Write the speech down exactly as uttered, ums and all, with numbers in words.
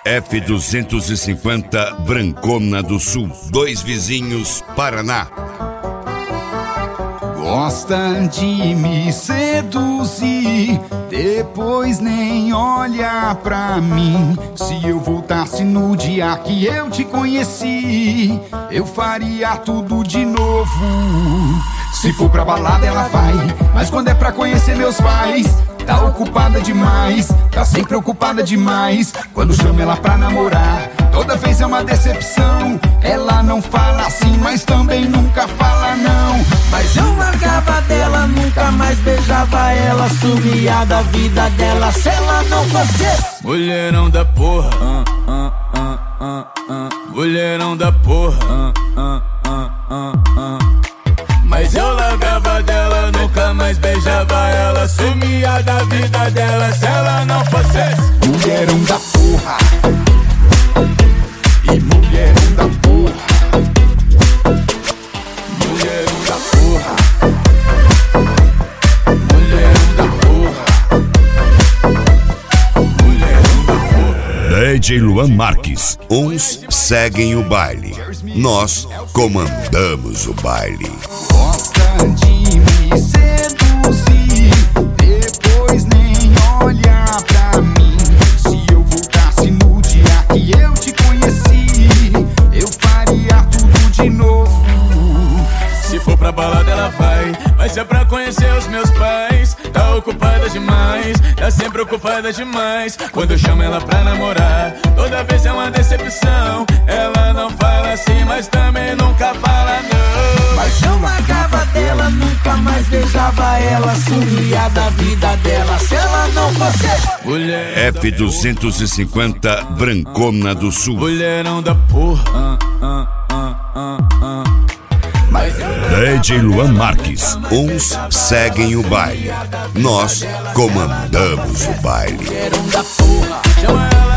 F duzentos e cinquenta Brancona do Sul, dois vizinhos, Paraná. Gosta de me seduzir, depois nem olha pra mim. Se eu voltasse no dia que eu te conheci, eu faria tudo de novo. Se for pra balada ela vai, mas quando é pra conhecer meus pais, tá ocupada demais, tá sempre ocupada demais. Quando chamo ela pra namorar, toda vez é uma decepção. Ela não fala assim, mas também nunca fala não. Mas eu largava dela, nunca mais beijava ela, sumia da vida dela se ela não fosse mulherão da porra, uh, uh, uh, uh, uh. Mulherão da porra, uh, uh, uh, uh, uh. Mas eu largava dela, nunca mais beijava ela, sumia da vida dela se ela não fosse mulherão da porra. E mulherão da porra. Mulherão da porra. Mulherão da porra. Mulherão da porra. D J Luan Marques. Uns seguem o baile, nós comandamos o baile. Gosta de me seduzir, depois nem olha pra mim. Se eu voltasse no dia que eu te conheci, eu faria tudo de novo. Se for pra balada ela vai, vai ser pra conhecer os meus pais. Tá ocupada demais, tá sempre ocupada demais. Quando eu chamo ela pra namorar, toda vez é uma decepção. Ela não fala assim, mas também nunca fala não. Mas eu largava dela, nunca mais beijava ela, sumia da vida dela se ela não fosse mulher F duzentos e cinquenta Brancona do Sul. Mulherão da porra, uh, uh, uh, uh, uh. D J Luan Marques. Uns seguem o baile, nós comandamos o baile. Chama ela